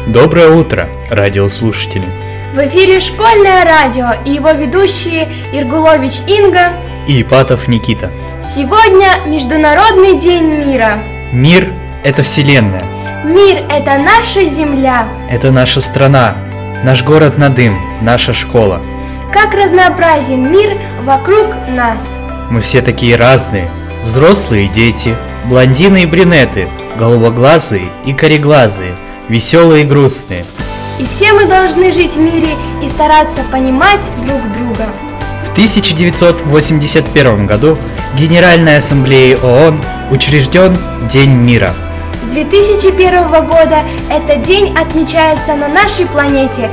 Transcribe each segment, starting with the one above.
Доброе утро, радиослушатели! В эфире школьное радио и его ведущие Иргулович Инга и Ипатов Никита. Сегодня Международный день мира. Мир – это Вселенная. Мир – это наша Земля. Это наша страна, наш город Надым, наша школа. Как разнообразен мир вокруг нас. Мы все такие разные. Взрослые и дети, блондины и брюнеты, голубоглазые и кореглазые, веселые и грустные. И все мы должны жить в мире и стараться понимать друг друга. В 1981 году Генеральной Ассамблеей ООН учрежден День мира. С 2001 года этот день отмечается на нашей планете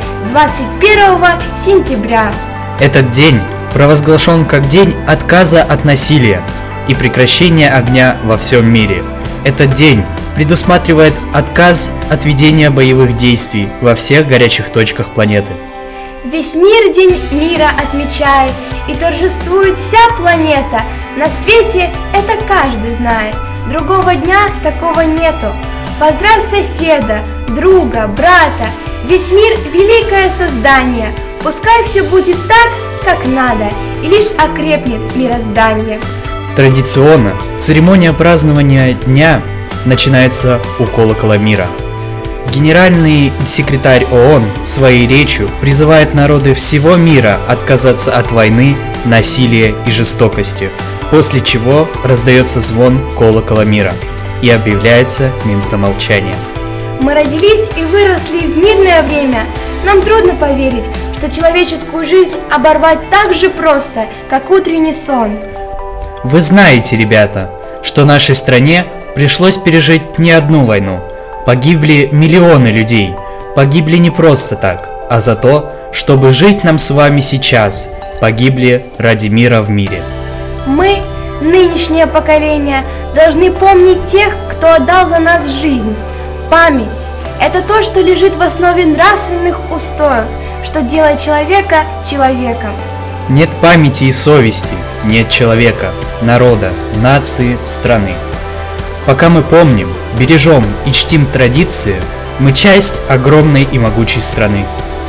21 сентября. Этот день провозглашен как день отказа от насилия и прекращения огня во всем мире. Этот день предусматривает отказ от ведения боевых действий во всех горячих точках планеты. Весь мир День мира отмечает, и торжествует вся планета. На свете это каждый знает, другого дня такого нету. Поздравь соседа, друга, брата, ведь мир – великое создание. Пускай все будет так, как надо, и лишь окрепнет мироздание. Традиционно церемония празднования дня начинается у колокола мира. Генеральный секретарь ООН своей речью призывает народы всего мира отказаться от войны, насилия и жестокости, после чего раздается звон колокола мира и объявляется минута молчания. Мы родились и выросли в мирное время. Нам трудно поверить, что человеческую жизнь оборвать так же просто, как утренний сон. Вы знаете, ребята, что нашей стране пришлось пережить не одну войну. Погибли миллионы людей. Погибли не просто так, а за то, чтобы жить нам с вами сейчас. Погибли ради мира в мире. Мы, нынешнее поколение, должны помнить тех, кто отдал за нас жизнь. Память – это то, что лежит в основе нравственных устоев, что делает человека человеком. Нет памяти и совести, нет человека, народа, нации, страны. Пока мы помним, бережем и чтим традиции, мы часть огромной и могучей страны.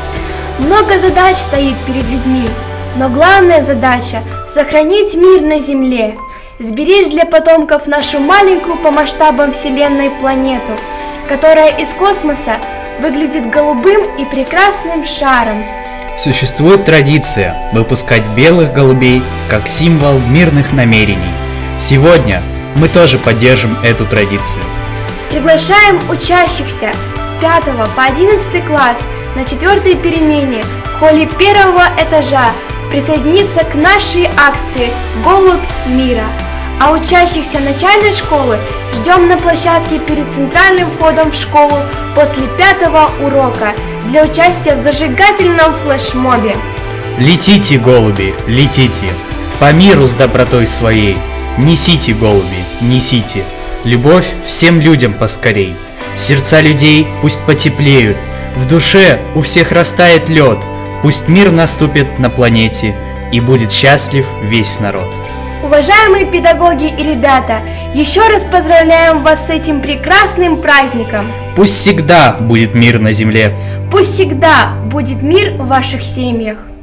Много задач стоит перед людьми, но главная задача – сохранить мир на Земле, сберечь для потомков нашу маленькую по масштабам Вселенной планету, которая из космоса выглядит голубым и прекрасным шаром. Существует традиция выпускать белых голубей как символ мирных намерений. Сегодня мы тоже поддержим эту традицию. Приглашаем учащихся с 5 по 11 класс на 4-й перемене в холле 1-го этажа присоединиться к нашей акции «Голубь мира». А учащихся начальной школы ждем на площадке перед центральным входом в школу после 5-го урока для участия в зажигательном флешмобе. Летите, голуби, летите, по миру с добротой своей. Несите, голуби, несите, любовь всем людям поскорей. Сердца людей пусть потеплеют, в душе у всех растает лед. Пусть мир наступит на планете, и будет счастлив весь народ. Уважаемые педагоги и ребята, еще раз поздравляем вас с этим прекрасным праздником. Пусть всегда будет мир на земле. Пусть всегда будет мир в ваших семьях.